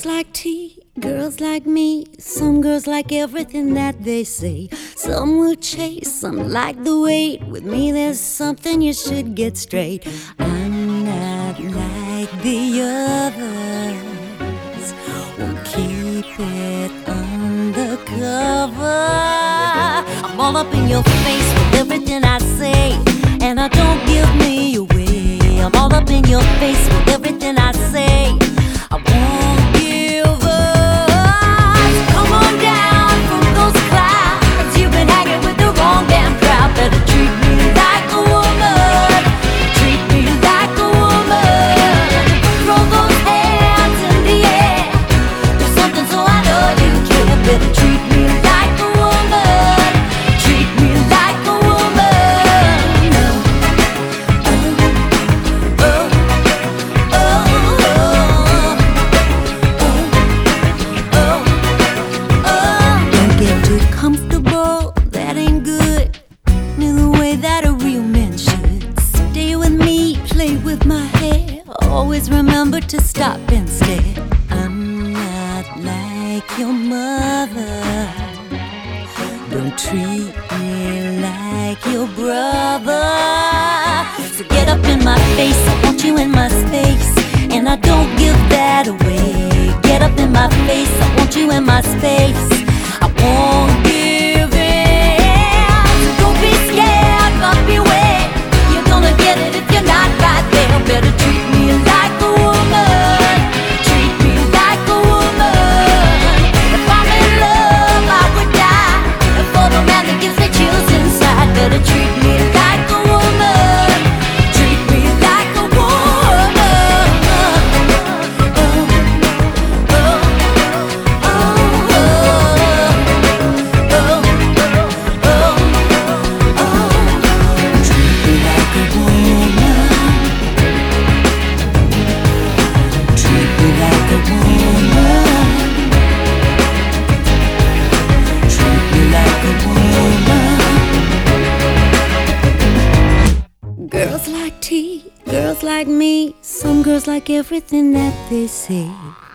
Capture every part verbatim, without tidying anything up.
Girls like tea, girls like me. Some girls like everything that they say. Some will chase, some like the wait. With me there's something you should get straight. I'm not like the others, won't keep it undercover. I'm all up in your face with everything I say, and I don't give me away. I'm all up in your face with everything I say. I won't give up. So come on down from those clouds. You've been hanging with the wrong damn crowd. Better treat me like a woman. Treat me like a woman. Throw those hands in the air. Do something so I know you care. Better treat me like a woman. Treat me like a woman. Oh, oh, oh, oh. Don't get too comfortable, that ain't good. In the way that a real man should. Stay with me, play with my hair. Always remember to stop and stare. I'm not like your mother. Don't treat me like your brother. So get up in my face, I want you in my space, and I don't give that away. Get up in my face, I want you in my space. I won't give in. So don't be scared, but beware. You're gonna get it if you're not right there. Better treat me like a woman. Treat me like a woman. If I'm in love, I would die. And for the man that gives me chills inside, better treat me like a woman. Treat me like a woman. Oh, oh, oh, oh, oh, oh, oh. Treat me like a woman. Treat me like a woman. Treat me like a woman. Girls like tea, girls like me. Some girls like everything that they say.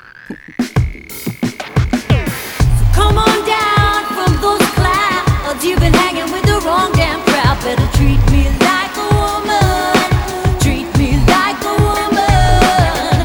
So come on down from those clouds. You've been hanging with the wrong damn crowd. Better treat me like a woman. Treat me like a woman.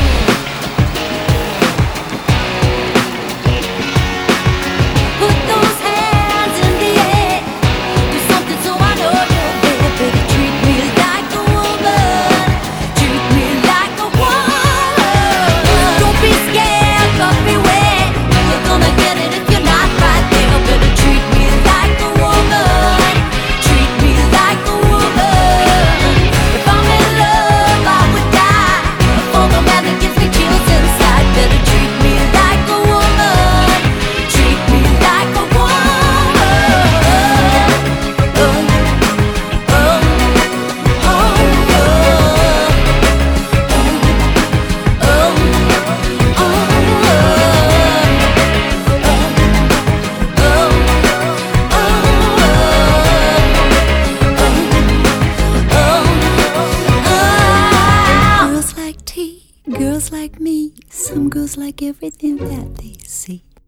Put those hands in the air. Do something so I know you're there. Better treat me like a woman. Treat me like a woman. Don't be scared, but beware. You're gonna get it if you're not right there. Better treat me like a woman. Treat me like a woman. If I'm in love, I would die. For the man that gives me chills inside, better treat me like a woman. Treat me like a woman. Oh, oh, oh, oh, Girls like tea, girls like me. Some girls like everything that they see.